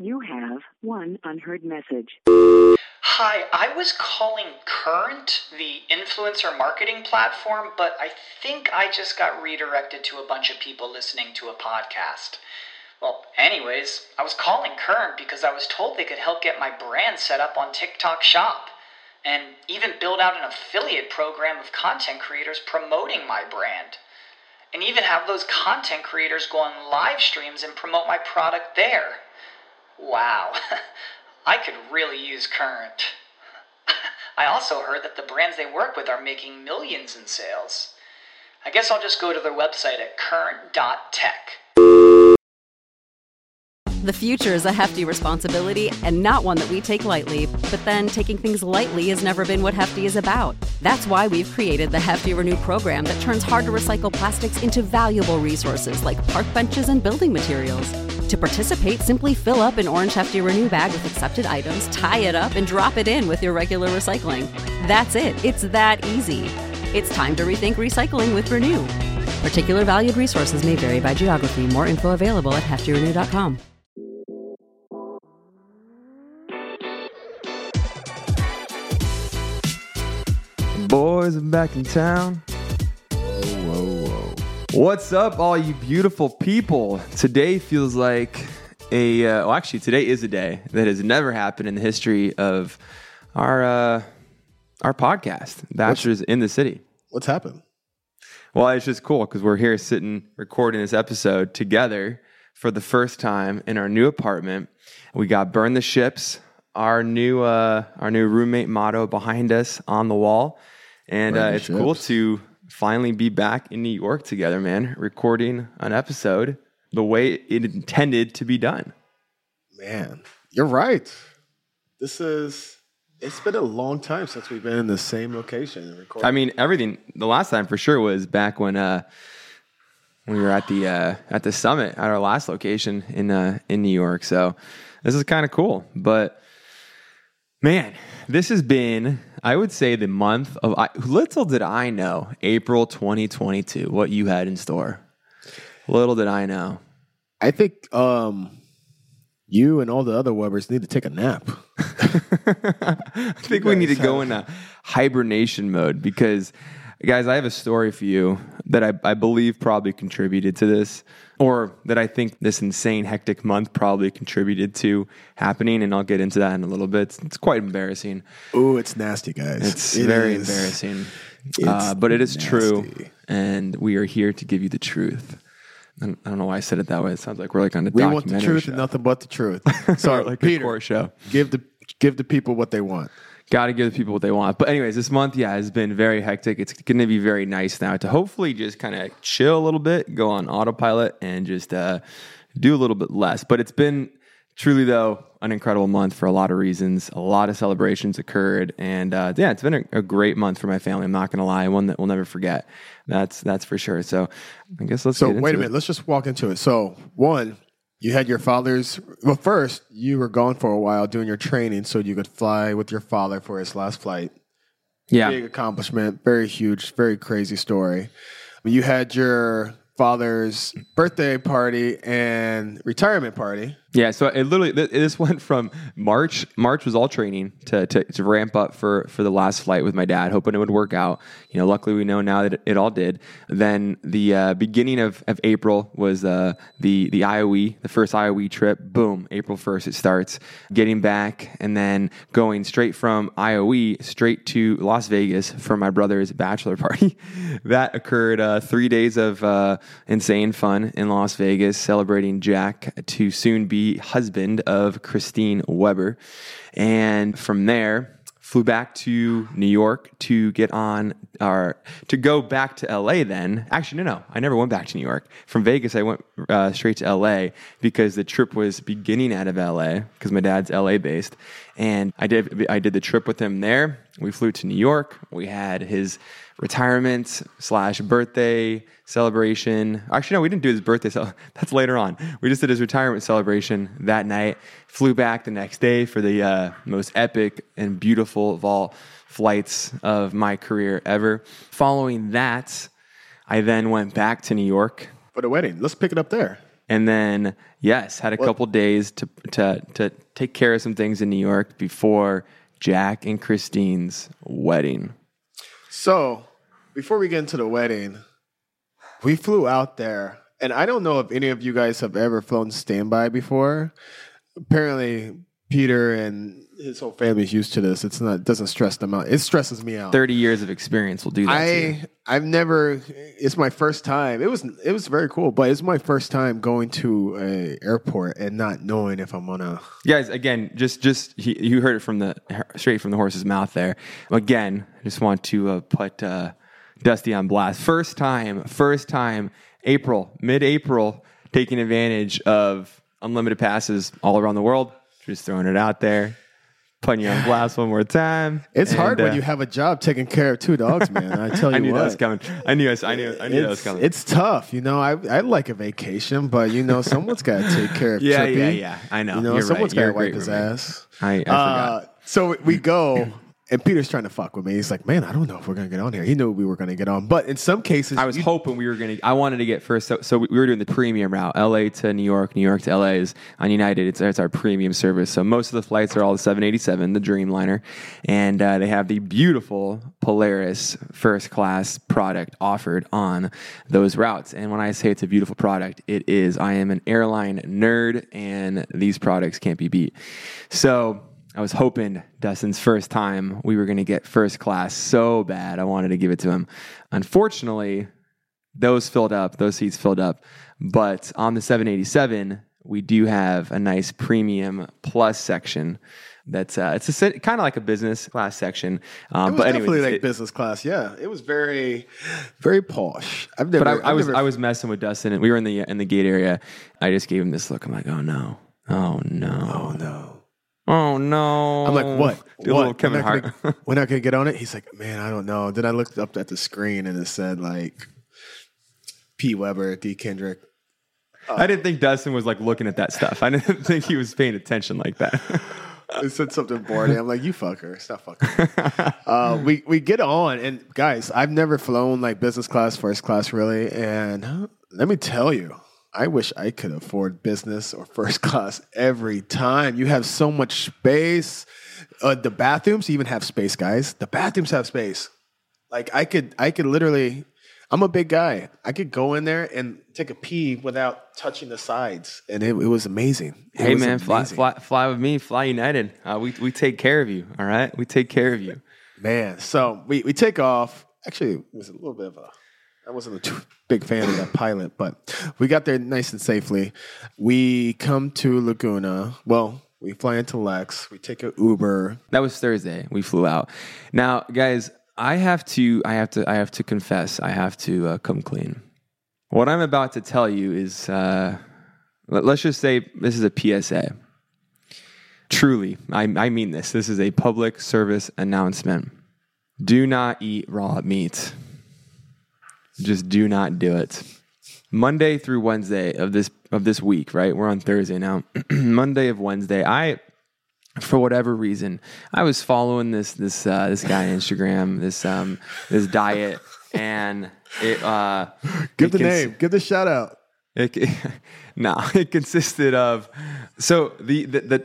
You have one unheard message. Hi, I was calling Current, the influencer marketing platform, but I think I just got redirected to a bunch of people listening to a podcast. Well, anyways, I was calling Current because I was told they could help get my brand set up on TikTok Shop, and even build out an affiliate program of content creators promoting my brand, and even have those content creators go on live streams and promote my product there. Wow, I could really use Current. I also heard that the brands they work with are making millions in sales. I guess I'll just go to their website at current.tech. The future is a hefty responsibility and not one that we take lightly. But then taking things lightly has never been what Hefty is about. That's why we've created the Hefty Renew program that turns hard-to-recycle plastics into valuable resources like park benches and building materials. To participate, simply fill up an orange Hefty Renew bag with accepted items, tie it up, and drop it in with your regular recycling. That's it. It's that easy. It's time to rethink recycling with Renew. Particular valued resources may vary by geography. More info available at heftyrenew.com. Boys, I'm back in town. Whoa. What's up, all you beautiful people? Today feels like today is a day that has never happened in the history of our podcast, Bachelors in the City. What's happened? Well, it's just cool because we're here sitting recording this episode together for the first time in our new apartment. We got Burn the Ships, our new roommate motto behind us on the wall. And it's cool to finally be back in New York together, man, recording an episode the way it intended to be done. Man, you're right. It's been a long time since we've been in the same location and recording. I mean, everything, the last time for sure was back when we were at the summit at our last location in New York. So this is kind of cool. But man, this has been, I would say, the month of, little did I know, April 2022, what you had in store. Little did I know. I think you and all the other Webbers need to take a nap. I think we need to go into hibernation mode because, guys, I have a story for you that I believe probably contributed to this, or that I think this insane, hectic month probably contributed to happening, and I'll get into that in a little bit. It's quite embarrassing. Ooh, it's nasty, guys. It's very embarrassing. But it is nasty. True, and we are here to give you the truth. I don't know why I said it that way. It sounds like we're like on a documentary want the truth show. And nothing but the truth. Sorry, like Peter, a court show. Give the people what they want. Got to give the people what they want. But anyways, this month, has been very hectic. It's going to be very nice now to hopefully just kind of chill a little bit, go on autopilot, and just do a little bit less. But it's been truly, though, an incredible month for a lot of reasons. A lot of celebrations occurred. And it's been a great month for my family. I'm not going to lie. One that we'll never forget. That's for sure. So I guess let's get into it. So wait a minute. Let's just walk into it. So one, you had your father's... Well, first, you were gone for a while doing your training so you could fly with your father for his last flight. Yeah. Big accomplishment. Very huge. Very crazy story. You had your father's birthday party and retirement party. Yeah, so it literally, this went from March. March was all training to ramp up for the last flight with my dad, hoping it would work out. Luckily we know now that it all did. Then the beginning of April was the IOE, the first IOE trip. Boom, April 1st it starts. Getting back and then going straight from IOE straight to Las Vegas for my brother's bachelor party. That occurred 3 days of insane fun in Las Vegas, celebrating Jack, to soon be husband of Christine Weber. And from there, flew back to New York to to go back to LA then. Actually, no, I never went back to New York. From Vegas, I went straight to LA because the trip was beginning out of LA because my dad's LA based. And I did the trip with him there. We flew to New York. We had his retirement / birthday celebration. Actually, no, we didn't do his birthday. That's later on. We just did his retirement celebration that night. Flew back the next day for the most epic and beautiful of all flights of my career ever. Following that, I then went back to New York for the wedding. Let's pick it up there. And then, yes, had a couple days to take care of some things in New York before Jack and Christine's wedding. So, before we get into the wedding, we flew out there. And I don't know if any of you guys have ever flown standby before. Apparently, Peter and his whole family is used to this. It doesn't stress them out. It stresses me out. 30 years of experience will do that to you. I've never. It's my first time. It was very cool, but it's my first time going to an airport and not knowing if I'm gonna. Guys, again, you heard it straight from the horse's mouth there. Again, I just want to put Dusty on blast. First time, mid-April, taking advantage of unlimited passes all around the world. Just throwing it out there. Putting you on blast one more time. It's hard when you have a job taking care of 2 dogs, man. I tell you I knew what. that was coming. I knew that was coming. It's tough. I'd like a vacation, but someone's got to take care of Trippy. Yeah. I know. Someone's got to wipe his ass. I forgot. So we go, and Peter's trying to fuck with me. He's like, man, I don't know if we're going to get on here. He knew we were going to get on. But in some cases... I was hoping we were going to... I wanted to get first... So we were doing the premium route. LA to New York, New York to LA is on United. It's our premium service. So most of the flights are all the 787, the Dreamliner. And they have the beautiful Polaris first class product offered on those routes. And when I say it's a beautiful product, it is. I am an airline nerd, and these products can't be beat. So... I was hoping Dustin's first time we were going to get first class so bad. I wanted to give it to him. Unfortunately, those seats filled up. But on the 787, we do have a nice premium plus section. That's it's kind of like a business class section. It was definitely like business class. Yeah, it was very, very posh. I was messing with Dustin, and we were in the gate area. I just gave him this look. I'm like, oh no. I'm like, what? Do a little Kevin Hart. We're not going to get on it? He's like, man, I don't know. Then I looked up at the screen and it said like P. Weber, D. Kendrick. I didn't think Dustin was like looking at that stuff. I didn't think he was paying attention like that. It said something boring. I'm like, you fucker. Stop fucking. We get on. And guys, I've never flown like business class, first class really. And let me tell you, I wish I could afford business or first class every time. You have so much space. The bathrooms even have space, guys. The bathrooms have space. Like I could literally, I'm a big guy. I could go in there and take a pee without touching the sides. And it was amazing. Hey man, fly with me, fly United. We take care of you. All right. We take care of you. Man. So we take off. Actually, it was a little bit of I wasn't a big fan of that pilot, but we got there nice and safely. We come to Laguna. Well, we fly into Lex. We take an Uber. That was Thursday. We flew out. Now, guys, I have to confess. I have to come clean. What I'm about to tell you is, let's just say this is a PSA. Truly, I mean this. This is a public service announcement. Do not eat raw meat. Just do not do it. Monday through Wednesday of this week, right? We're on Thursday now. Monday of Wednesday, for whatever reason, I was following this guy on Instagram, this diet, and it give the name, give the shout out. It consisted of the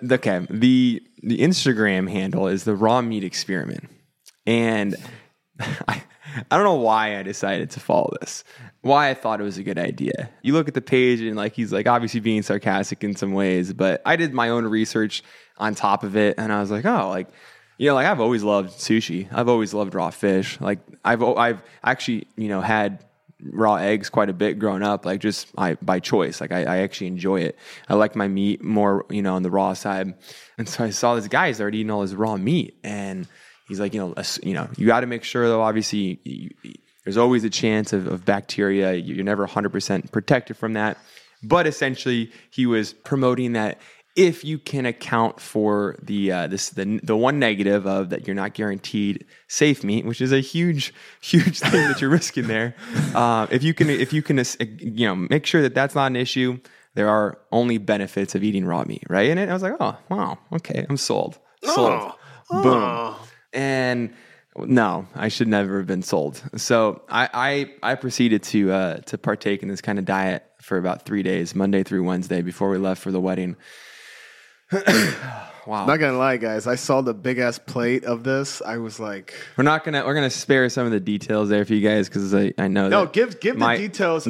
Instagram handle is the Raw Meat Experiment, and I don't know why I decided to follow this. Why I thought it was a good idea. You look at the page and like he's like obviously being sarcastic in some ways, but I did my own research on top of it, and I was like, oh, like I've always loved sushi. I've always loved raw fish. Like I've actually had raw eggs quite a bit growing up, like just by choice. Like I actually enjoy it. I like my meat more, on the raw side, and so I saw this guy is already eating all his raw meat, and he's like, you got to make sure though. Obviously, there's always a chance of bacteria. You're never 100% protected from that. But essentially, he was promoting that if you can account for the one negative of that you're not guaranteed safe meat, which is a huge thing that you're risking there. If you can make sure that that's not an issue, there are only benefits of eating raw meat, right? And I was like, oh wow, okay, I'm sold. Boom. And no, I should never have been sold. So I proceeded to partake in this kind of diet for about 3 days, Monday through Wednesday, before we left for the wedding. Wow. Not gonna lie, guys. I saw the big ass plate of this. I was like, we're gonna spare some of the details there for you guys because I know. No, that give the details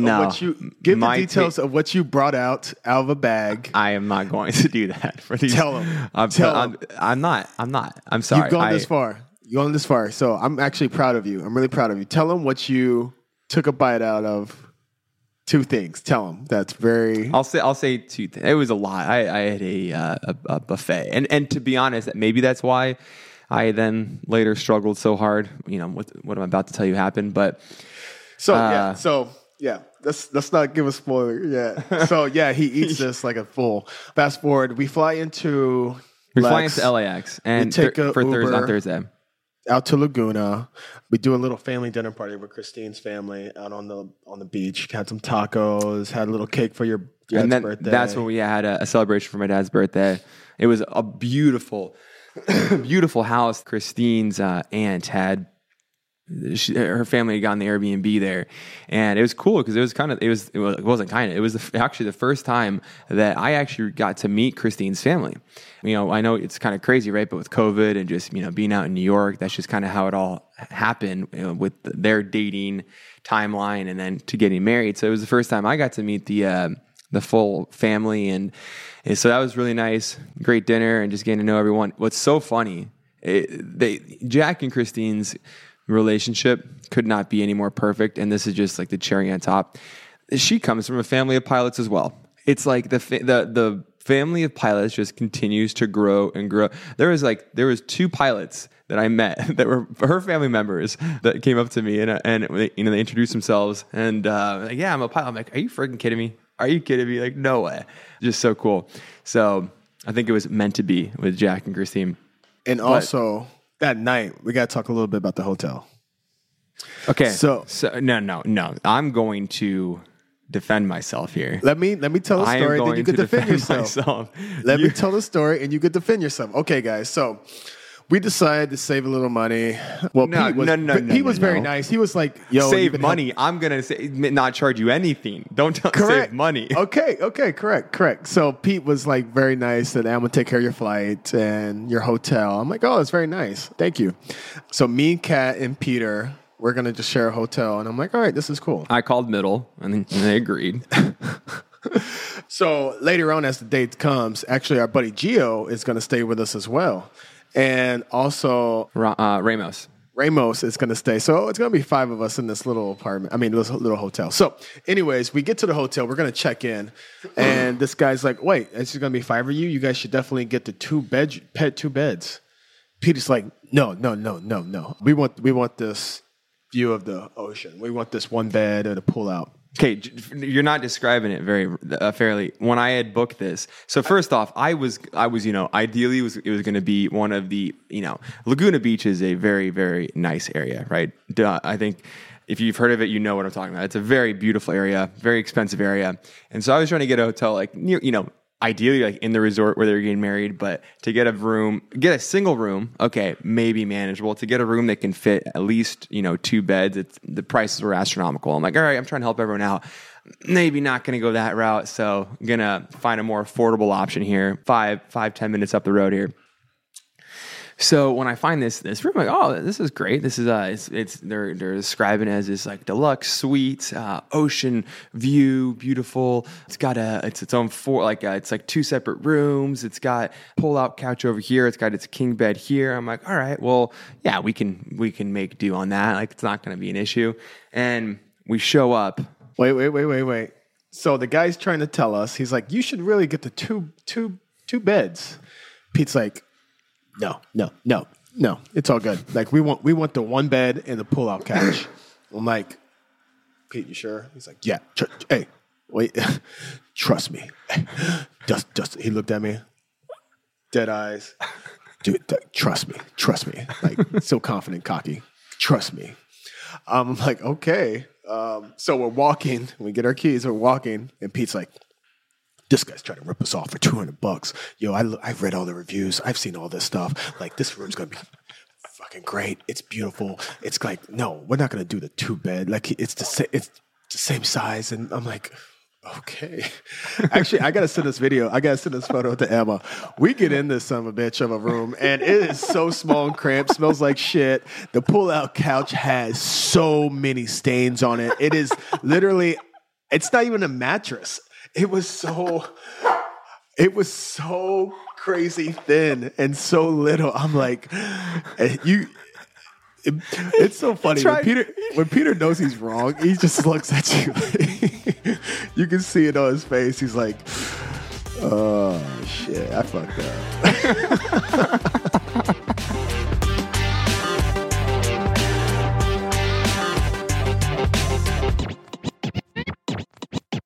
of what you brought out of a bag. I am not going to do that for these. Tell them. I'm not. I'm sorry. You've gone this far. You've gone this far. So I'm actually proud of you. I'm really proud of you. Tell them what you took a bite out of. 2 things. Tell them. That's very. I'll say 2 things. It was a lot. I had a buffet, and to be honest, maybe that's why I then later struggled so hard. You know what I'm about to tell you happened, but let's not give a spoiler yet. So yeah, he eats this like a fool. Fast forward, we fly into. We're flying into LAX and for Thursday. Out to Laguna. We do a little family dinner party with Christine's family out on the beach. Had some tacos, had a little cake for your dad's birthday. That's when we had a celebration for my dad's birthday. It was a beautiful, beautiful house. Christine's aunt had her family had gotten the Airbnb there, and it was cool because it was actually the first time that I actually got to meet Christine's family. You know, I know it's kind of crazy, right? But with COVID and just, you know, being out in New York, that's just kind of how it all happened, you know, with their dating timeline and then to getting married. So it was the first time I got to meet the full family, and so that was really nice. Great dinner and just getting to know everyone. What's so funny, Jack and Christine's relationship could not be any more perfect, and this is just like the cherry on top. She comes from a family of pilots as well. It's like the family of pilots just continues to grow and grow. There was 2 pilots that I met that were her family members that came up to me and they introduced themselves and like, yeah, I'm a pilot. I'm like, are you freaking kidding me? Are you kidding me? Like, no way. Just so cool. So I think it was meant to be with Jack and Christine. And also that night, we got to talk a little bit about the hotel. Okay. So no. I'm going to defend myself here. Let me tell the story, then you can defend yourself. Let me tell the story, and you can defend yourself. Okay, guys. So we decided to save a little money. Well, Pete was very nice. He was like, "Yo, save money." I'm gonna say not charge you anything. Don't save money. Okay, correct. So Pete was like very nice, and I'm gonna take care of your flight and your hotel. I'm like, "Oh, that's very nice. Thank you." So me, Kat, and Peter, we're gonna just share a hotel, and I'm like, "All right, this is cool." I called middle, and they agreed. So later on, as the date comes, actually, our buddy Gio is gonna stay with us as well. And also, Ramos is going to stay. So it's going to be 5 of us in this little apartment. I mean, this little hotel. So anyways, we get to the hotel. We're going to check in. And this guy's like, wait, it's going to be 5 of you? You guys should definitely get the 2 beds. Peter's like, no. We want this view of the ocean. We want this 1 bed and a pull out. Okay, you're not describing it very fairly. When I had booked this, so first off, I was, ideally it was going to be one of the, Laguna Beach is a very, very nice area, right? I think if you've heard of it, you know what I'm talking about. It's a very beautiful area, very expensive area, and so I was trying to get a hotel like near, ideally like in the resort where they're getting married, but to get a single room, okay, maybe manageable. To get a room that can fit at least, 2 beds, the prices were astronomical. I'm like, all right, I'm trying to help everyone out. Maybe not going to go that route. So I'm going to find a more affordable option here, 10 minutes up the road here. So when I find this room, I'm like, oh, this is great. This is they're describing it as this like deluxe suite, ocean view, beautiful. It's got its own it's like 2 separate rooms. It's got pull out couch over here. It's got its king bed here. I'm like, all right, well, yeah, we can make do on that. Like, it's not going to be an issue. And we show up. Wait. So the guy's trying to tell us, he's like, you should really get the two beds. Pete's like, No. It's all good. Like we want the 1 bed and the pull-out couch. I'm like, Pete, you sure? He's like, yeah. Hey, wait, trust me. Just he looked at me, dead eyes. Dude, trust me. Like so confident, cocky. Trust me. I'm like, okay. So we're walking. We get our keys. We're walking, and Pete's like, this guy's trying to rip us off for $200. Yo, I've read all the reviews. I've seen all this stuff. Like, this room's going to be fucking great. It's beautiful. It's like, no, we're not going to do the 2 bed. Like, it's the same size. And I'm like, Okay. Actually, I got to send this video. I got to send this photo to Emma. We get in this son of a bitch of a room, and it is so small and cramped, smells like shit. The pull-out couch has so many stains on it. It is literally, it's not even a mattress. It was so crazy thin and so little. I'm like, it's so funny. When Peter knows he's wrong, he just looks at you. You can see it on his face. He's like, oh, shit, I fucked up.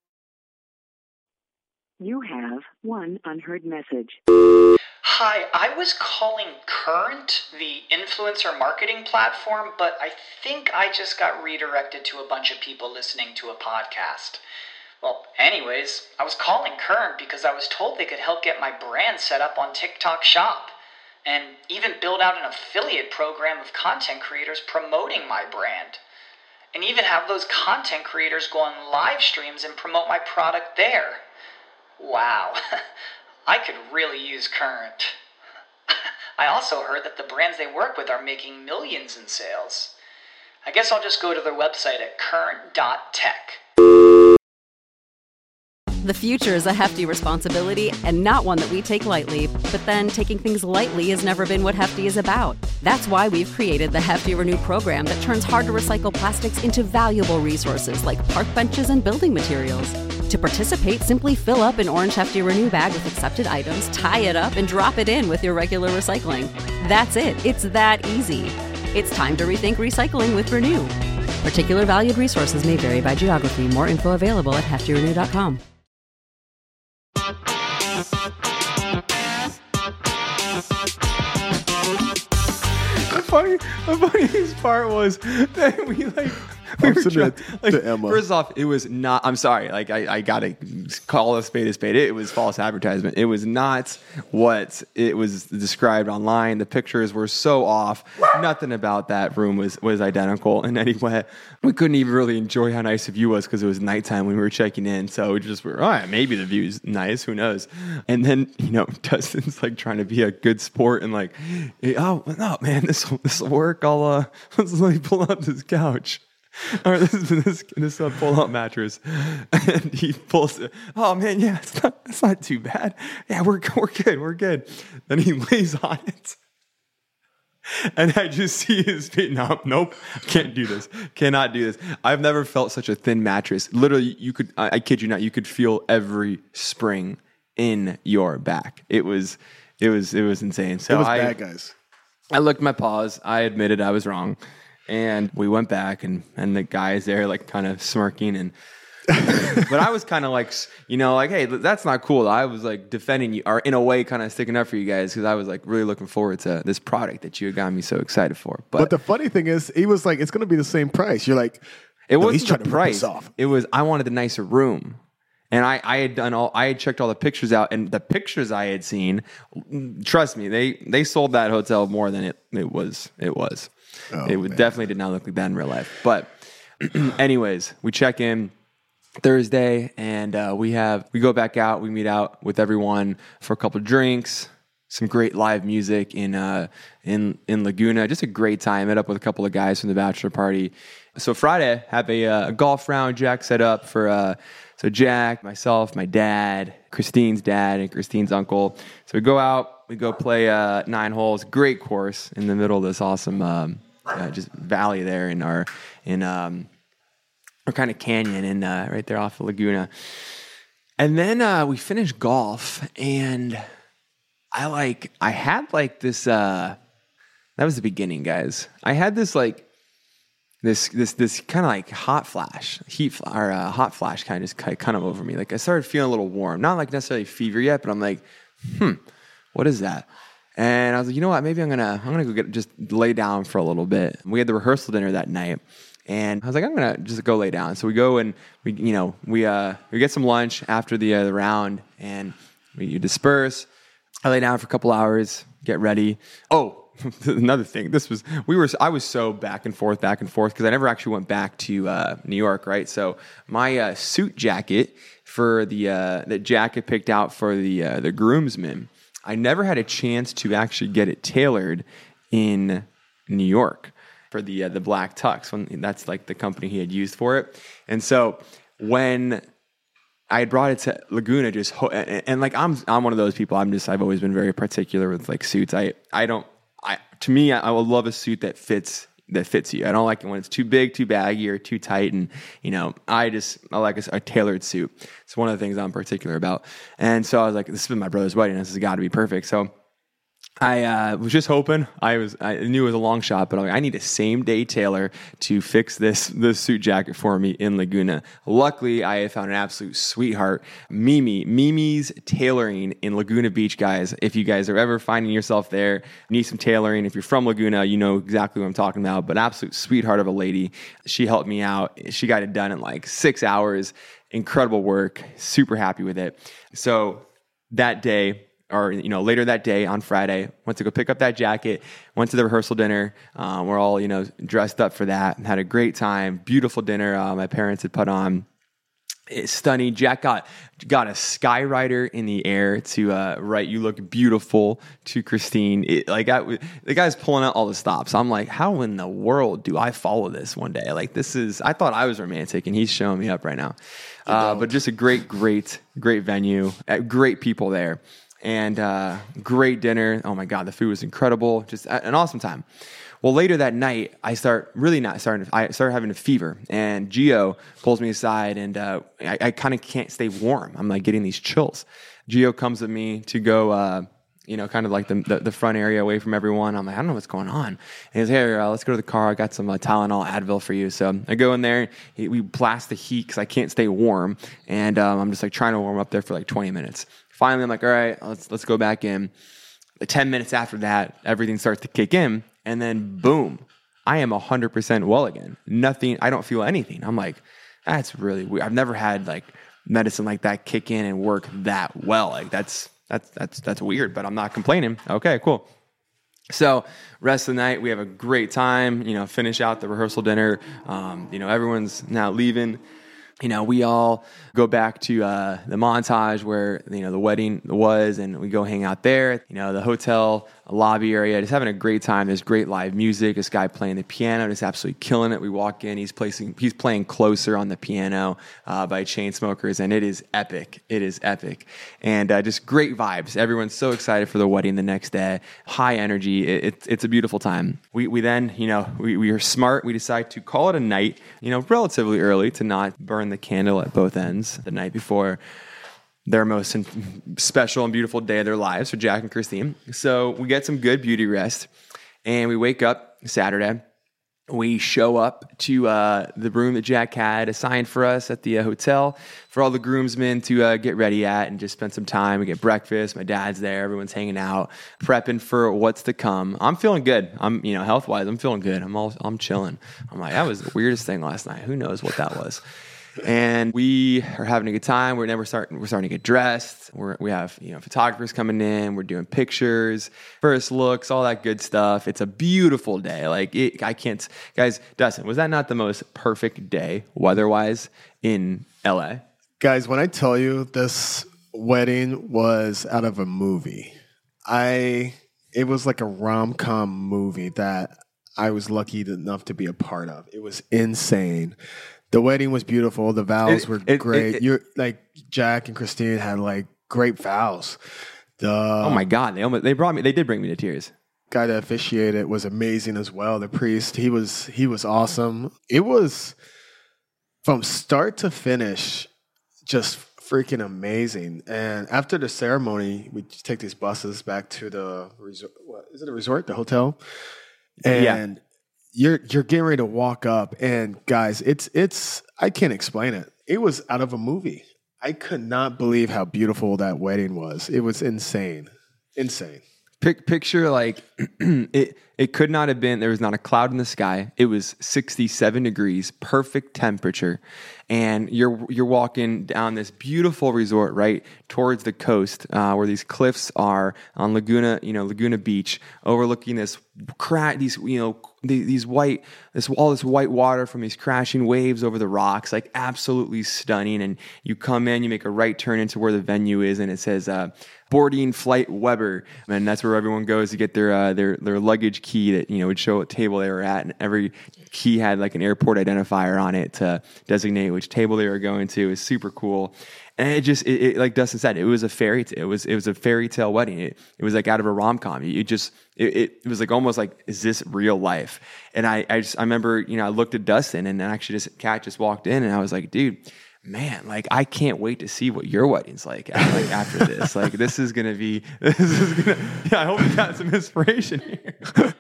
You have one unheard message. Hi, I was calling Current, the influencer marketing platform, but I think I just got redirected to a bunch of people listening to a podcast. Well, anyways, I was calling Current because I was told they could help get my brand set up on TikTok Shop, and even build out an affiliate program of content creators promoting my brand, and even have those content creators go on live streams and promote my product there. Wow, I could really use Current. I also heard that the brands they work with are making millions in sales. I guess I'll just go to their website at current.tech. The future is a hefty responsibility and not one that we take lightly, but then taking things lightly has never been what Hefty is about. That's why we've created the Hefty Renew program that turns hard-to-recycle plastics into valuable resources like park benches and building materials. To participate, simply fill up an orange Hefty Renew bag with accepted items, tie it up, and drop it in with your regular recycling. That's it. It's that easy. It's time to rethink recycling with Renew. Particular valued resources may vary by geography. More info available at heftyrenew.com. The funniest part was that we were Emma. First off, it was not. I'm sorry. Like I gotta call a spade a spade. It was false advertisement. It was not what it was described online. The pictures were so off. Nothing about that room was identical in any way. We couldn't even really enjoy how nice the view was because it was nighttime when we were checking in. So we just were, all right, maybe the view's nice. Who knows? And then Dustin's like trying to be a good sport and like, oh no, man, this will work. Let's let me pull out this couch. All right, this pull-out mattress, and he pulls it. Oh man, yeah, it's not too bad. Yeah, we're good. Then he lays on it, and I just see his feet. Nope, can't do this. Cannot do this. I've never felt such a thin mattress. Literally, I kid you not, you could feel every spring in your back. It was insane. So it was bad, guys. I looked at my paws. I admitted I was wrong. And we went back, and the guy's there, like, kind of smirking, and but I was kind of like, hey, that's not cool. I was like defending you, or in a way, kind of sticking up for you guys because I was like really looking forward to this product that you had got me so excited for. But the funny thing is, he was like, it's going to be the same price. You're like, it wasn't he's trying the to price. Rip us off. It was I wanted a nicer room. And I had checked all the pictures out, and the pictures I had seen, trust me, they sold that hotel more than it was. Oh, it definitely did not look like that in real life. But anyways, we check in Thursday, and we go back out. We meet out with everyone for a couple of drinks, some great live music in Laguna. Just a great time. Met up with a couple of guys from the bachelor party. So Friday, have a golf round. Jack set up for. So Jack, myself, my dad, Christine's dad, and Christine's uncle. So we go out, we go play 9 holes. Great course in the middle of this awesome just valley there in our kind of canyon and right there off of Laguna. And then we finished golf, and I had like this. That was the beginning, guys. I had this like. This kind of like hot flash kind of just kind of over me. Like I started feeling a little warm, not like necessarily fever yet, but I'm like, what is that? And I was like, you know what? Maybe I'm gonna go just lay down for a little bit. We had the rehearsal dinner that night, and I was like, I'm gonna just go lay down. So we go and we get some lunch after the round, and we disperse. I lay down for a couple hours, get ready. Oh. another thing. I was so back and forth because I never actually went back to New York, right? So my suit jacket for the jacket picked out for the groomsmen, I never had a chance to actually get it tailored in New York for the black tux. That's like the company he had used for it. And so when I had brought it to Laguna, and like I'm one of those people. I've always been very particular with like suits. I would love a suit that fits you. I don't like it when it's too big, too baggy, or too tight. And I like a tailored suit. It's one of the things I'm particular about. And so I was like, this has been my brother's wedding. This has got to be perfect. So I was just hoping. I knew it was a long shot, but I need a same day tailor to fix this suit jacket for me in Laguna. Luckily, I found an absolute sweetheart, Mimi's Tailoring in Laguna Beach, guys. If you guys are ever finding yourself there, need some tailoring. If you're from Laguna, you know exactly what I'm talking about. But absolute sweetheart of a lady. She helped me out. She got it done in like 6 hours. Incredible work. Super happy with it. So that day, or later that day on Friday, went to go pick up that jacket, went to the rehearsal dinner. We're all dressed up for that and had a great time. Beautiful dinner my parents had put on. It's stunning. Jack got a skywriter in the air to write "You look beautiful" to Christine. The guy's pulling out all the stops. I'm like, how in the world do I follow this one day? Like I thought I was romantic, and he's showing me up right now. But just a great venue, great people there. And great dinner. Oh my God, the food was incredible. Just an awesome time. Well, later that night, I started having a fever, and Gio pulls me aside, and I kind of can't stay warm. I'm like getting these chills. Gio comes with me to go, kind of like the front area away from everyone. I'm like, I don't know what's going on. And he goes, hey, let's go to the car. I got some Tylenol, Advil for you. So I go in there. We blast the heat because I can't stay warm, and I'm just like trying to warm up there for like 20 minutes. Finally, I'm like, all right, let's go back in. 10 minutes after that, everything starts to kick in, and then boom, I am 100% well again. Nothing, I don't feel anything. I'm like, that's really weird. I've never had like medicine like that kick in and work that well. Like that's weird, but I'm not complaining. Okay, cool. So rest of the night, we have a great time. Finish out the rehearsal dinner. Everyone's now leaving. We all go back to the Montage where, the wedding was, and we go hang out there, the hotel lobby area, just having a great time. There's great live music. This guy playing the piano, just absolutely killing it. We walk in, he's playing Closer on the piano by Chainsmokers, and it is epic. It is epic. And just great vibes. Everyone's so excited for the wedding the next day. High energy. It's a beautiful time. We then, we are smart. We decide to call it a night, relatively early to not burn the candle at both ends the night before their most special and beautiful day of their lives for Jack and Christine. So we get some good beauty rest, and we wake up Saturday. We show up to the room that Jack had assigned for us at the hotel for all the groomsmen to get ready at and just spend some time. We get breakfast. My dad's there. Everyone's hanging out, prepping for what's to come. I'm feeling good. I'm, health-wise, I'm feeling good. I'm chilling. I'm like, that was the weirdest thing last night. Who knows what that was? And we are having a good time. We're starting to get dressed. We have photographers coming in. We're doing pictures, first looks, all that good stuff. It's a beautiful day. Guys, Dustin, was that not the most perfect day weather-wise in LA? Guys, when I tell you this wedding was out of a movie, it was like a rom-com movie that I was lucky enough to be a part of. It was insane. The wedding was beautiful. The vows were great. Jack and Christine had like great vows. Oh my God. They did bring me to tears. Guy that officiated was amazing as well. The priest, he was awesome. It was from start to finish, just freaking amazing. And after the ceremony, we take these buses back to the resort. What is it? A resort? The hotel? And yeah. You're getting ready to walk up, and guys, it's I can't explain it. It was out of a movie. I could not believe how beautiful that wedding was. It was insane. Picture like it could not have been, there was not a cloud in the sky. It was 67 degrees, perfect temperature. And you're walking down this beautiful resort, right, towards the coast, where these cliffs are on Laguna Beach, overlooking this all this white water from these crashing waves over the rocks, like absolutely stunning. And you come in, you make a right turn into where the venue is, and it says boarding flight Weber, and that's where everyone goes to get their luggage key that would show what table they were at, and every key had like an airport identifier on it to designate which table they were going to. It was super cool. And it like Dustin said, it was a fairy tale. It was a fairy tale wedding. It was like out of a rom-com. It was like almost like, is this real life? And I remember, I looked at Dustin, and actually Kat just walked in, and I was like, dude, man, like I can't wait to see what your wedding's like after this. Like I hope you got some inspiration here.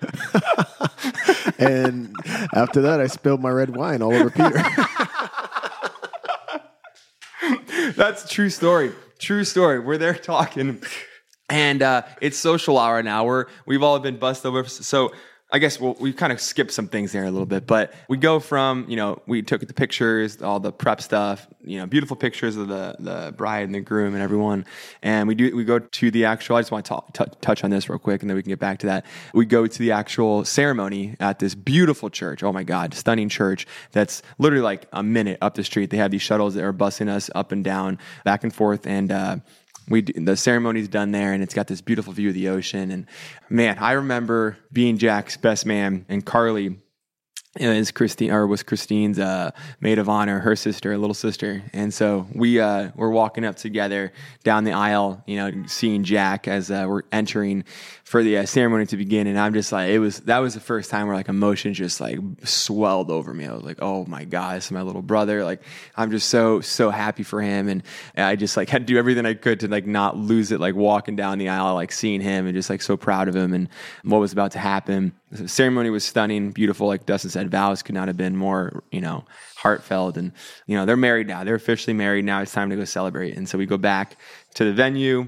And after that, I spilled my red wine all over Peter. That's a true story. True story. We're there talking, and it's social hour now. We've all been bussed over. So I guess we've kind of skipped some things there a little bit, but we go from, we took the pictures, all the prep stuff, beautiful pictures of the bride and the groom and everyone. And we go to the actual, I just want to touch on this real quick, and then we can get back to that. We go to the actual ceremony at this beautiful church. Oh my God, stunning church. That's literally like a minute up the street. They have these shuttles that are busing us up and down, back and forth. And, the ceremony's done there, and it's got this beautiful view of the ocean. And man, I remember being Jack's best man, and Carly was Christine's maid of honor, her sister, little sister. And so we're walking up together down the aisle, seeing Jack as we're entering for the ceremony to begin. And I'm just like, that was the first time where like emotions just like swelled over me. I was like, oh my God, this is my little brother. Like, I'm just so happy for him. And I just like had to do everything I could to like not lose it, like walking down the aisle, like seeing him, and just like so proud of him and what was about to happen. The ceremony was stunning, beautiful. Like Dustin said, vows could not have been more, heartfelt. And, they're married now. They're officially married. Now it's time to go celebrate. And so we go back to the venue,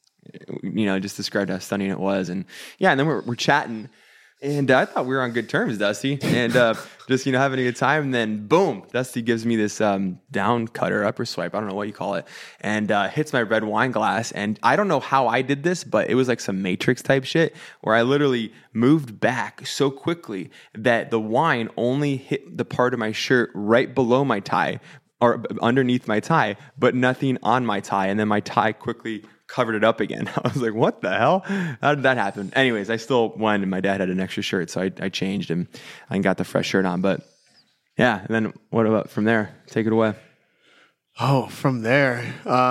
just described how stunning it was. And yeah, and then we're chatting. And I thought we were on good terms, Dusty, and just, having a good time. And then boom, Dusty gives me this down cutter, upper swipe, I don't know what you call it, and hits my red wine glass. And I don't know how I did this, but it was like some Matrix type shit where I literally moved back so quickly that the wine only hit the part of my shirt right below my tie or underneath my tie, but nothing on my tie. And then my tie quickly covered it up again. I was like, what the hell? How did that happen? Anyways, I still won, and my dad had an extra shirt, so I changed and got the fresh shirt on. But yeah, and then what about from there? Take it away. Oh, from there,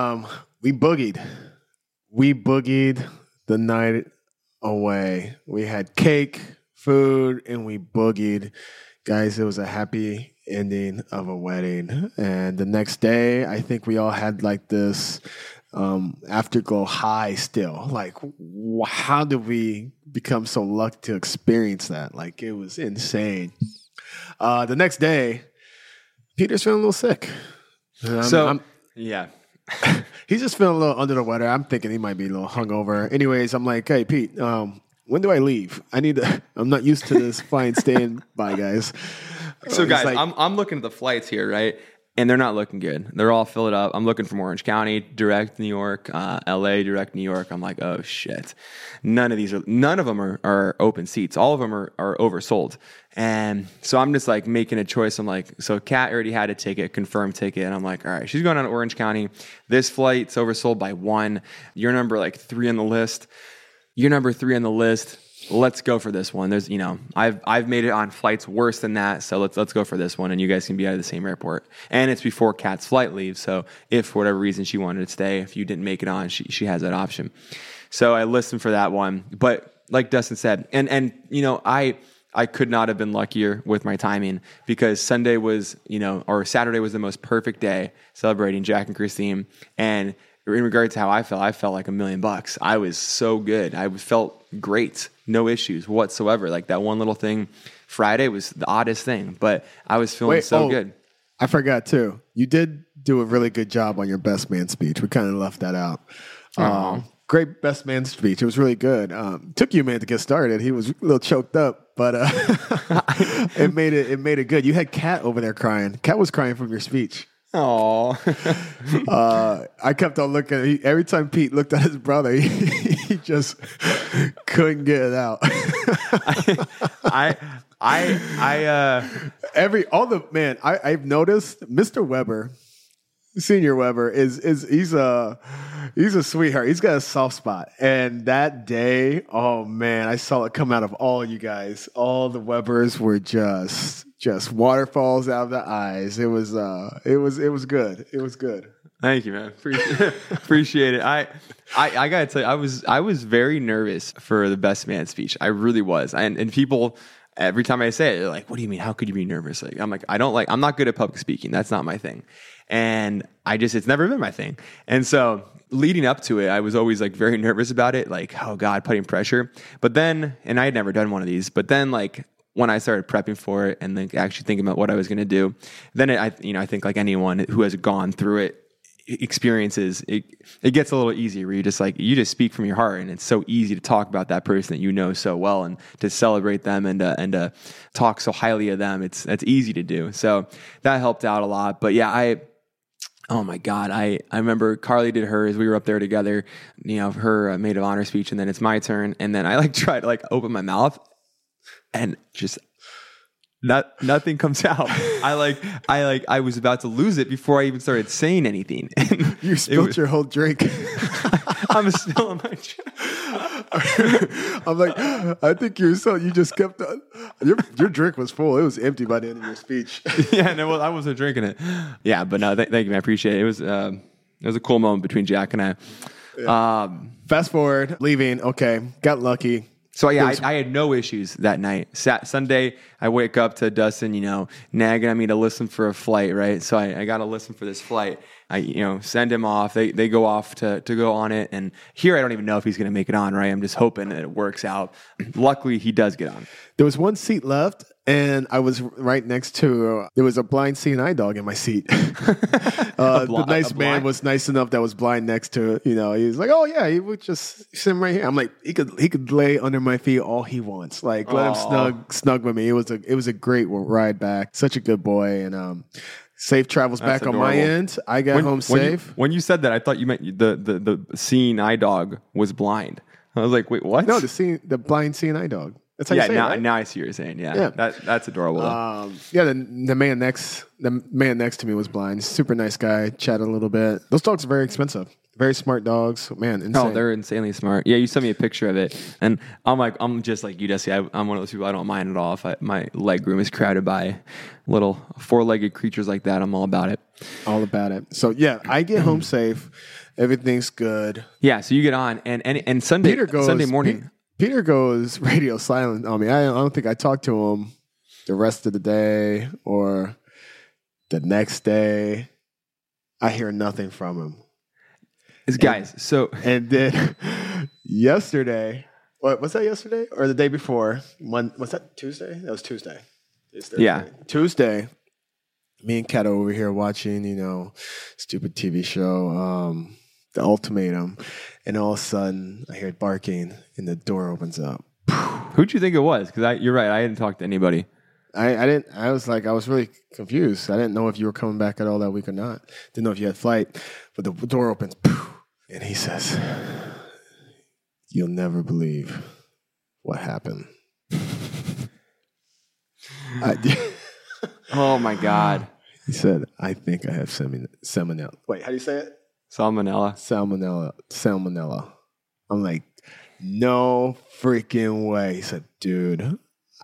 we boogied. We boogied the night away. We had cake, food, and we boogied. Guys, it was a happy ending of a wedding. And the next day, I think we all had like this afterglow high still. Like, how did we become so lucky to experience that? Like, it was insane. The next day, Peter's feeling a little sick. Yeah. He's just feeling a little under the weather. I'm thinking he might be a little hungover. Anyways, I'm like, hey, Pete, when do I leave? I'm not used to this flying standby, guys. So guys, like, I'm looking at the flights here, right? And they're not looking good. They're all filled up. I'm looking from Orange County, direct New York, LA, direct New York. I'm like, oh shit. None of them are open seats. All of them are oversold. And so I'm just like making a choice. I'm like, so Kat already had a ticket, confirmed ticket. And I'm like, all right, she's going on to Orange County. This flight's oversold by 1. You're number 3 on the list. You're number 3 on the list. Let's go for this one. There's, I've made it on flights worse than that, so let's go for this one, and you guys can be out of the same airport. And it's before Kat's flight leaves, so if for whatever reason she wanted to stay, if you didn't make it on, she has that option. So I listened for that one, but like Dustin said, and I could not have been luckier with my timing, because Sunday was, or Saturday was the most perfect day celebrating Jack and Christine, and in regards to how I felt like $1 million. I was so good. I felt great. No issues whatsoever. Like that one little thing Friday was the oddest thing, but I was feeling good. I forgot too. You did do a really good job on your best man speech. We kind of left that out. Great best man speech. It was really good. Took you a minute to get started. He was a little choked up, but it made it good. You had Kat over there crying. Kat was crying from your speech. Oh, I kept on looking. Every time Pete looked at his brother, he just couldn't get it out. I've noticed Mr. Weber, Senior Weber he's a sweetheart. He's got a soft spot. And that day, oh man, I saw it come out of all you guys. All the Webers were just waterfalls out of the eyes. It was good. It was good. Thank you, man. Appreciate it. I gotta tell you, I was very nervous for the best man speech. I really was. And people, every time I say it, they're like, "What do you mean? How could you be nervous?" Like, I'm not good at public speaking. That's not my thing. And it's never been my thing. And so leading up to it, I was always like very nervous about it. Like, oh God, putting pressure. But then, and I had never done one of these, but then like when I started prepping for it and like actually thinking about what I was going to do, then I think like anyone who has gone through it, experiences, it gets a little easier where you just speak from your heart, and it's so easy to talk about that person that you know so well and to celebrate them and talk so highly of them. That's easy to do. So that helped out a lot. But yeah, oh my God, I remember Carly did hers. We were up there together, her maid of honor speech, and then it's my turn. And then I like tried to like open my mouth and just nothing comes out. I was about to lose it before I even started saying anything. You spilled your whole drink. I'm still in my drink. I'm like, I think you just kept on. Your drink was full. It was empty by the end of your speech. Yeah, no, well, I wasn't drinking it. Yeah, but no, thank you, man. I appreciate it. It was a cool moment between Jack and I. Yeah. Fast forward, leaving. Okay, got lucky. So yeah, I had no issues that night. Sunday, I wake up to Dustin, nagging at me to listen for a flight, right? So I got to listen for this flight. I, send him off. They go off to go on it. And here, I don't even know if he's going to make it on, right? I'm just hoping that it works out. Luckily, he does get on. There was one seat left, and I was right next to, there was a blind CNI dog in my seat. The nice man was nice enough that was blind next to it. He was like, oh yeah, he would just sit right here. I'm like, he could lay under my feet all he wants. Like, let him snug with me. It was a great ride back. Such a good boy. And, safe travels back on my end. I got home safe. When you said that, I thought you meant the seeing eye dog was blind. I was like, wait, what? No, the blind seeing eye dog. That's how you say it, right? Now I see what you're saying. Yeah. That's adorable. The man next to me was blind. Super nice guy. Chatted a little bit. Those dogs are very expensive. Very smart dogs. Man, insane. Oh, they're insanely smart. Yeah, you sent me a picture of it. And I'm just like you, Desi. I'm one of those people, I don't mind at all. If my leg room is crowded by little four-legged creatures like that, I'm all about it. All about it. So, yeah, I get home safe. Everything's good. Yeah, so you get on. And Sunday morning. Peter goes radio silent on me. I don't think I talked to him the rest of the day or the next day. I hear nothing from him. And then yesterday, was that yesterday or the day before? Was that Tuesday? That was Tuesday. Yeah. Tuesday, me and Kat are over here watching, stupid TV show, The Ultimatum. And all of a sudden, I hear barking and the door opens up. Who'd you think it was? Because you're right. I hadn't talked to anybody. I didn't. I was really confused. I didn't know if you were coming back at all that week or not. Didn't know if you had flight. But the door opens. And he says, "You'll never believe what happened." Oh my God. He said, "I think I have salmonella." Wait, how do you say it? Salmonella. I'm like, no freaking way. He said, "Dude,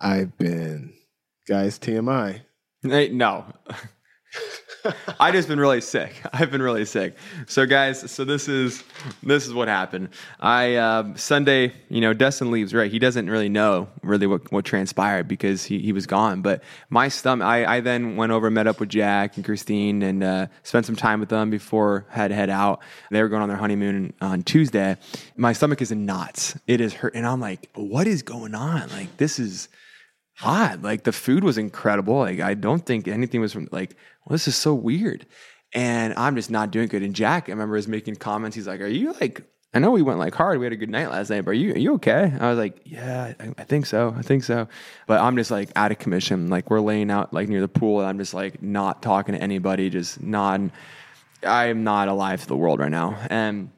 guys, TMI." Hey, no. I've been really sick. So guys, this is what happened. Sunday, Dustin leaves, right? He doesn't really know what transpired because he was gone. But my stomach, I then went over and met up with Jack and Christine and spent some time with them before I had to head out. They were going on their honeymoon on Tuesday. My stomach is in knots. It is hurt. And I'm like, what is going on? Like, this is hot. Like, the food was incredible. Like, I don't think anything was from this is so weird. And I'm just not doing good. And Jack, I remember, is making comments. He's like, are you like I know we went like hard. We had a good night last night, but are you okay? I was like, yeah, I think so. But I'm just like out of commission. Like we're laying out like near the pool and I'm just like not talking to anybody, just nodding. I am not alive to the world right now. And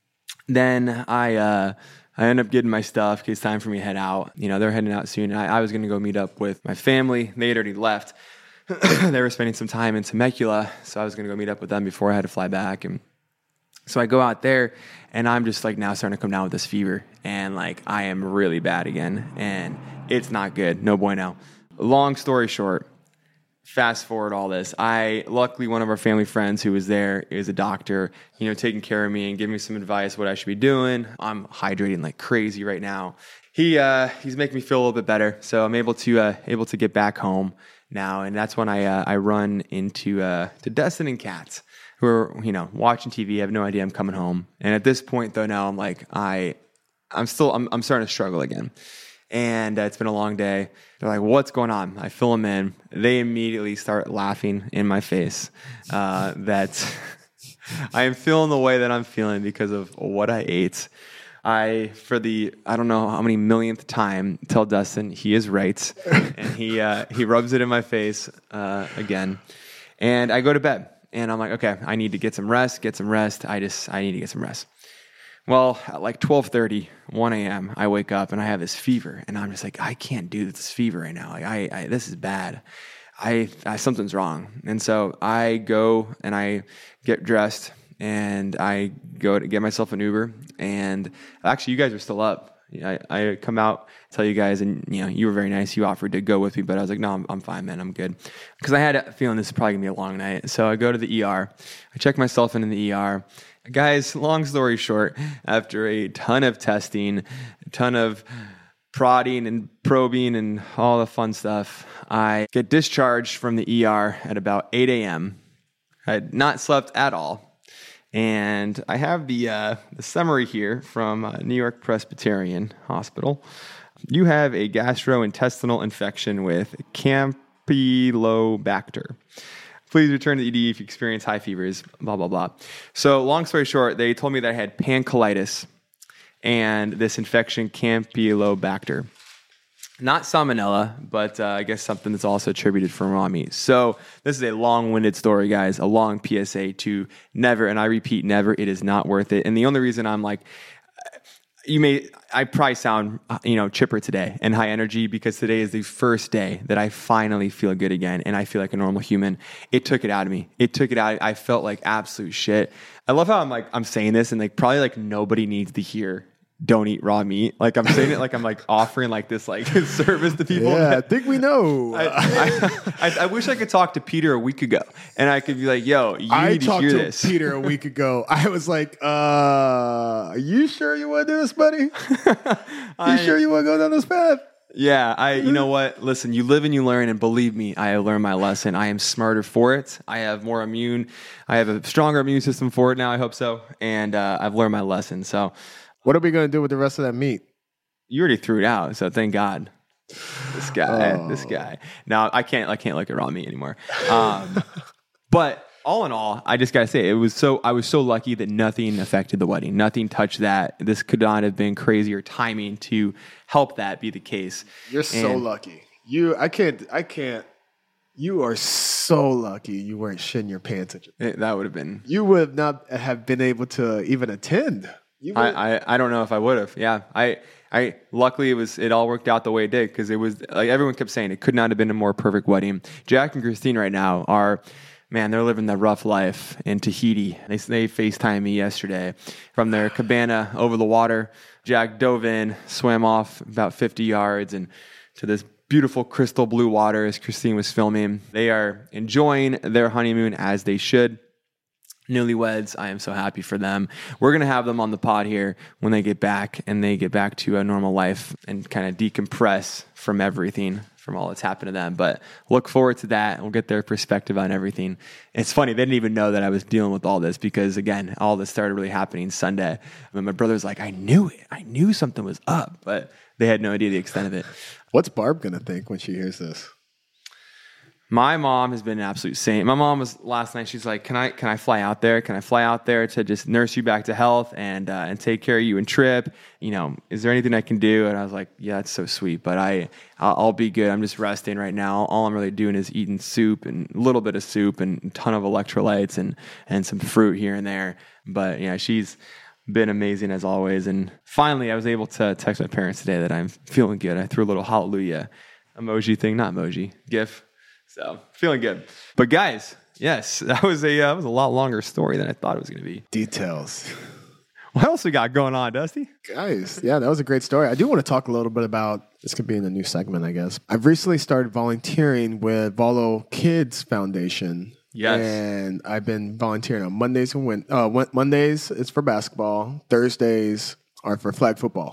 then I end up getting my stuff because it's time for me to head out. You know, they're heading out soon. I was going to go meet up with my family. They had already left. They were spending some time in Temecula, so I was going to go meet up with them before I had to fly back. And so I go out there, and I'm just like now starting to come down with this fever, and like I am really bad again, and it's not good. No bueno. Long story short, fast forward all this. Luckily, one of our family friends who was there is a doctor, you know, taking care of me and giving me some advice what I should be doing. I'm hydrating like crazy right now. He's making me feel a little bit better, so I'm able to get back home now, and that's when I run into to Dustin and Katz, who are, you know, watching TV. I have no idea I'm coming home, and at this point though, now I'm like I'm starting to struggle again. And it's been a long day. They're like, what's going on? I fill them in. They immediately start laughing in my face that I am feeling the way that I'm feeling because of what I ate. I don't know how many millionth time, tell Dustin he is right. And he rubs it in my face again. And I go to bed. And I'm like, okay, I need to get some rest. I need to get some rest. Well, at like 12:30, 1 a.m., I wake up and I have this fever, and I'm just like, I can't do this fever right now. Like, this is bad. Something's wrong. And so I go and I get dressed, and I go to get myself an Uber. And actually, you guys are still up. I come out, tell you guys, and you know, you were very nice. You offered to go with me, but I was like, no, I'm fine, man. I'm good. Because I had a feeling this is probably going to be a long night. So I go to the ER. I check myself in the ER. Guys, long story short, after a ton of testing, a ton of prodding and probing and all the fun stuff, I get discharged from the ER at about 8 a.m. I had not slept at all. And I have the summary here from New York Presbyterian Hospital. You have a gastrointestinal infection with Campylobacter. Please return to the ED if you experience high fevers, blah, blah, blah. So long story short, they told me that I had pancolitis and this infection, Campylobacter. Not salmonella, but I guess something that's also attributed from raw meat. So this is a long-winded story, guys, a long PSA to never, and I repeat, never, it is not worth it. And the only reason I'm like, I probably sound, chipper today and high energy because today is the first day that I finally feel good again and I feel like a normal human. It took it out of me. I felt like absolute shit. I love how I'm saying this and like probably like nobody needs to hear don't eat raw meat. Like I'm saying it like I'm like offering like this like service to people. Yeah, I think we know. I wish I could talk to Peter a week ago and I could be like, yo, you need to hear this. I talked to Peter a week ago. I was like, are you sure you want to do this, buddy? You sure you want to go down this path? Yeah, you know what? Listen, you live and you learn, and believe me, I have learned my lesson. I am smarter for it. I have a stronger immune system for it now, I hope so. And I've learned my lesson. So what are we going to do with the rest of that meat? You already threw it out, so thank God. This guy. Now I can't look at raw meat anymore. But all in all, I just gotta say I was so lucky that nothing affected the wedding. Nothing touched that. This could not have been crazier timing to help that be the case. You're so lucky. I can't. You are so lucky you weren't shitting your pants at your. That would have been. You would not have been able to even attend. I don't know if I would have. Yeah, I luckily it all worked out the way it did because it was like everyone kept saying it could not have been a more perfect wedding. Jack and Christine right now they're living the rough life in Tahiti. They FaceTimed me yesterday from their cabana over the water. Jack dove in, swam off about 50 yards and to this beautiful crystal blue water as Christine was filming. They are enjoying their honeymoon as they should. Newlyweds, I am so happy for them. We're going to have them on the pod here when they get back and they get back to a normal life and kind of decompress from everything, from all that's happened to them. But look forward to that. We'll get their perspective on everything. It's funny. They didn't even know that I was dealing with all this because, again, all this started really happening Sunday. And my brother's like, I knew it. I knew something was up, but they had no idea the extent of it. What's Barb going to think when she hears this? My mom has been an absolute saint. My mom was last night. She's like, "Can I fly out there? Can I fly out there to just nurse you back to health and take care of you and Trip? You know, is there anything I can do?" And I was like, "Yeah, it's so sweet, but I'll be good. I'm just resting right now. All I'm really doing is eating soup and a little bit of soup and a ton of electrolytes and some fruit here and there." But yeah, she's been amazing as always. And finally, I was able to text my parents today that I'm feeling good. I threw a little hallelujah emoji thing, not emoji, GIF. So feeling good. But guys, yes, that was a lot longer story than I thought it was going to be. Details. What else we got going on, Dusty? Guys, yeah, that was a great story. I do want to talk a little bit about, this could be in a new segment, I guess. I've recently started volunteering with Volo Kids Foundation. Yes. And I've been volunteering on Mondays and Mondays it's for basketball. Thursdays are for flag football.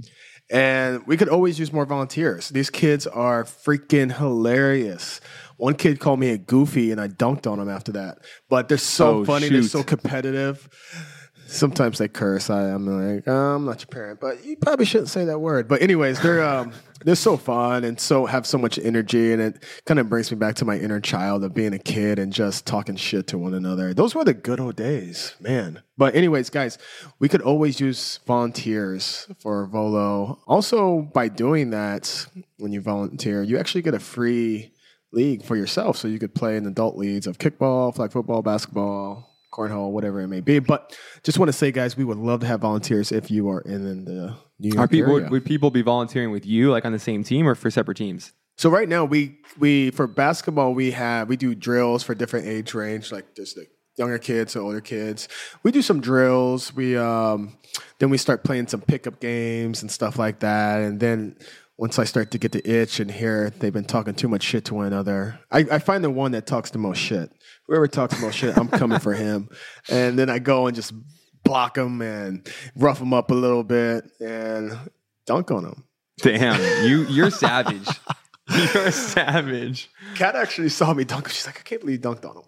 And we could always use more volunteers. These kids are freaking hilarious. One kid called me a goofy, and I dunked on him after that. But they're so funny. Shoot. They're so competitive. Sometimes they curse. I'm like, I'm not your parent, but you probably shouldn't say that word. But anyways, they're so fun and have so much energy, and it kind of brings me back to my inner child of being a kid and just talking shit to one another. Those were the good old days, man. But anyways, guys, we could always use volunteers for Volo. Also, by doing that, when you volunteer, you actually get a free league for yourself, so you could play in adult leagues of kickball, flag football, basketball, cornhole, whatever it may be. But just want to say, guys, we would love to have volunteers if you are in the New York area. Would people be volunteering with you, like on the same team, or for separate teams? So right now, we for basketball, we do drills for different age range, like just the younger kids to older kids. We do some drills. Then we start playing some pickup games and stuff like that. And then once I start to get the itch and hear they've been talking too much shit to one another, I find the one that talks the most shit. Whoever talks the most shit, I'm coming for him. And then I go and just block them and rough them up a little bit and dunk on them. Damn, you're savage. You're savage. Kat actually saw me dunk. She's like, I can't believe you dunked on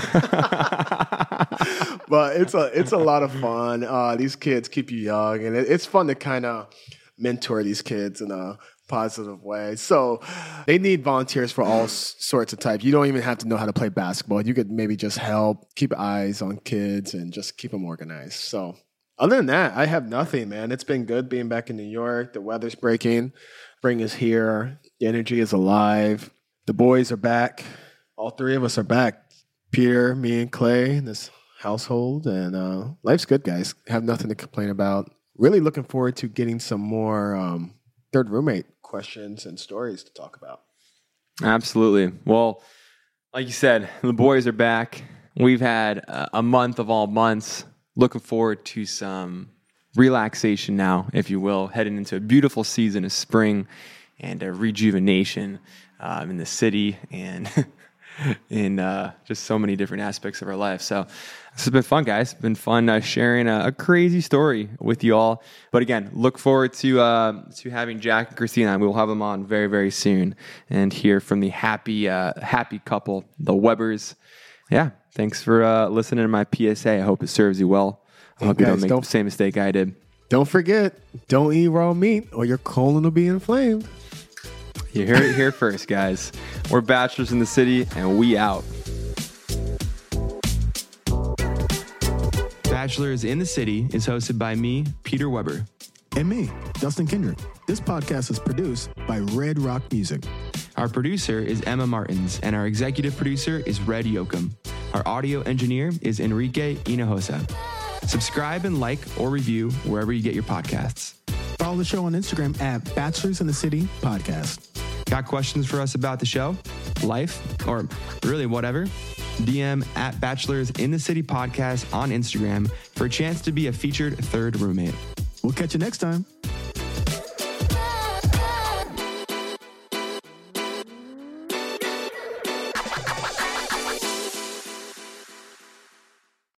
him. But it's a lot of fun. These kids keep you young, and it's fun to kind of mentor these kids in a positive way. So they need volunteers for all sorts of types. You don't even have to know how to play basketball. You could maybe just help keep eyes on kids and just keep them organized. So other than that, I have nothing, man. It's been good being back in New York. The weather's breaking. Spring is here. The energy is alive. The boys are back. All three of us are back. Peter, me, and Clay in this household. And life's good, guys. Have nothing to complain about. Really looking forward to getting some more third roommate questions and stories to talk about. Absolutely. Well, like you said, the boys are back. We've had a month of all months. Looking forward to some relaxation now, if you will, heading into a beautiful season of spring and a rejuvenation in the city and in just so many different aspects of our life. So this has been fun, guys. It's been fun sharing a crazy story with you all. But again, look forward to having Jack and Christina. We will have them on very, very soon and hear from the happy couple, the Webbers. Yeah, thanks for listening to my PSA. I hope it serves you well. I hope you don't make the same mistake I did. Don't forget, don't eat raw meat or your colon will be inflamed. You heard it here first, guys. We're Bachelors in the City, and we out. Bachelors in the City is hosted by me, Peter Weber. And me, Dustin Kendrick. This podcast is produced by Red Rock Music. Our producer is Emma Martins, and our executive producer is Red Yoakum. Our audio engineer is Enrique Hinojosa. Subscribe and like or review wherever you get your podcasts. Follow the show on Instagram at Bachelors in the City Podcast. Got questions for us about the show, life, or really whatever? DM at Bachelors in the City Podcast on Instagram for a chance to be a featured third roommate. We'll catch you next time.